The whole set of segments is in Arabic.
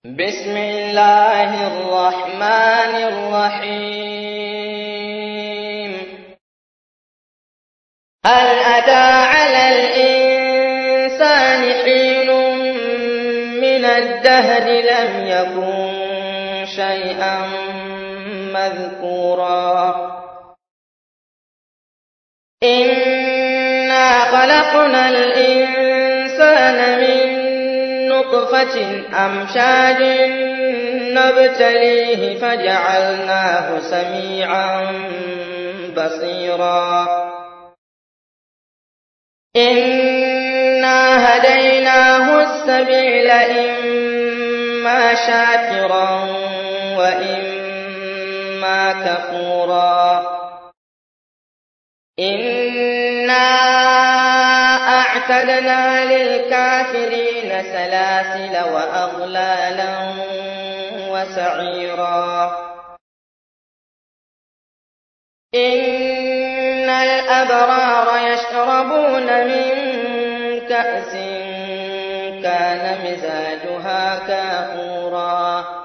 بسم الله الرحمن الرحيم. هل أتى على الإنسان حين من الدهر لم يكن شيئا مذكورا إنا خلقنا الإنسان من نطفة أمشاج نبتليه فجعلناه سميعا بصيرا إنا هديناه السبيل إما شاكرا وإما كفورا إنا أعتدنا للكافرين سلاسل وأغلالا وسعيرا إن الأبرار يشربون من كأس كان مزاجها كافورا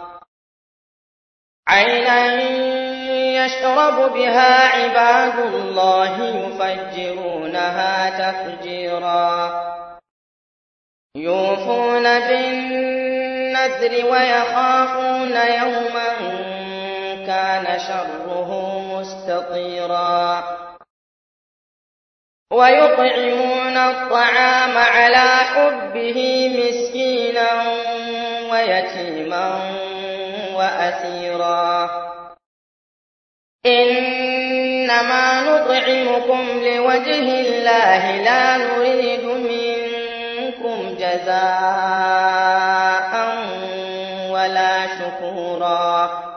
عينا يشرب بها عباد الله يفجرونها تفجيرا يوفون بالنذر ويخافون يوما كان شره مستطيرا ويطعمون الطعام على حبه مسكينا ويتيما وأسيرا إنما نطعمكم لوجه الله لا نريد منكم جزاء ولا شكورا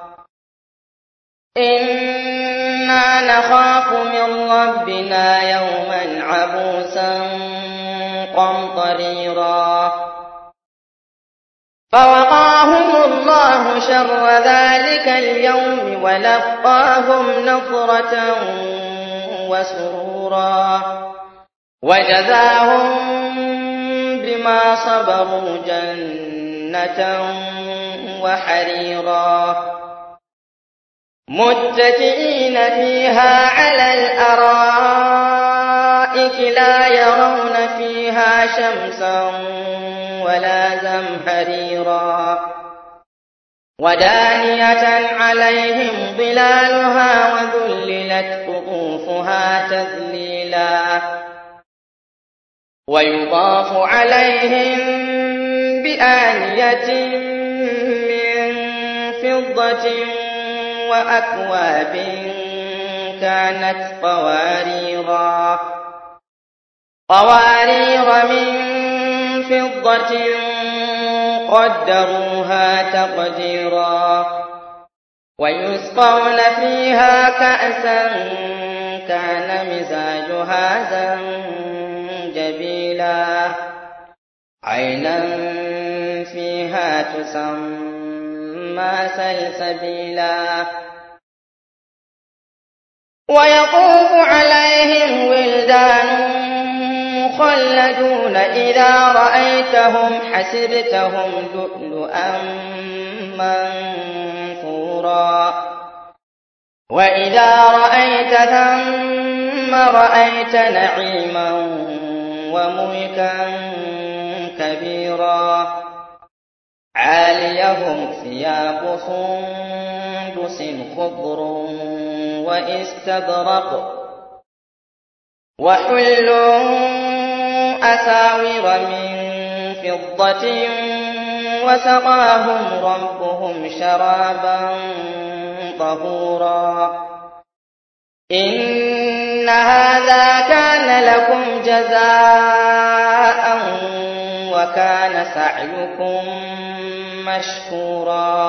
إنا نخاف من ربنا يوما عبوسا قمطريرا فوقاهم الله شر ذلك اليوم ولقاهم نضرة وسرورا وجزاهم بما صبروا جنة وحريرا متكئين فيها على الأرائك لا يرون فيها شمسا ولا زمهريرا ودانية عليهم ظلالها وذللت قطوفها تذليلا ويطاف عليهم بآنية من فضة وأكواب كانت قوارير من فضة قدروها تقديرا ويسقون فيها كأسا كان مزاجها زنجبيلا عينا فيها تسمى سلسبيلا ويطوف عليهم ولدان مخلدون إذا رأيتهم حسبتهم لؤلؤا منثورا وإذا رأيت ثم رأيت نعيما وملكا كبيرا عاليهم ثياب سندس خضر واستبرق وحلوا أساور من فضة وسقاهم ربهم شرابا طهورا إن هذا كان لكم جزاء وكان سعيكم مشكورا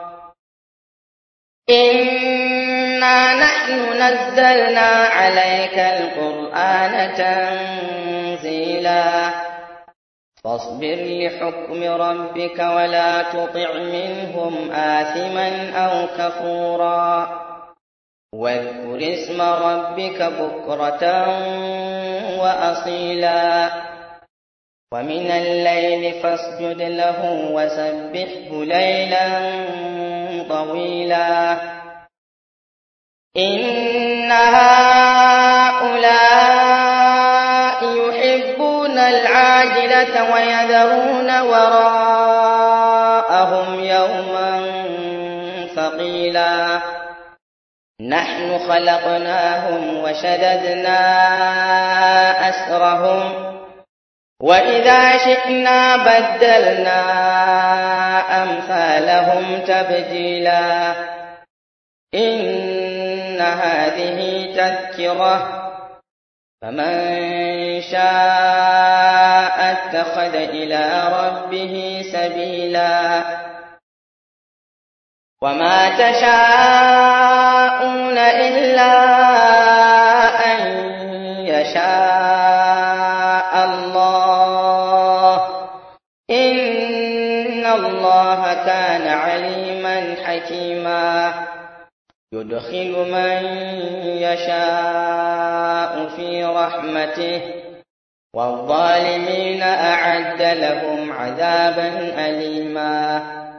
إنا نحن نزلنا عليك القرآن تنزيلا فاصبر لحكم ربك ولا تطع منهم آثما أو كفورا واذكر اسم ربك بكرة وأصيلا ومن الليل فاسجد له وسبحه ليلا طويلا إن هؤلاء يحبون العاجلة ويذرون وراءهم يوما ثقيلا نحن خلقناهم وشددنا أسرهم وإذا شئنا بدلنا أمثالهم تبديلا إن هذه تذكرة فمن شاء اتخذ إلى ربه سبيلا وما تشاءون إلا أن يشاء الله إن الله كان عليما حكيما يدخل من يشاء في رحمته والظالمين أعد لهم عذابا أليما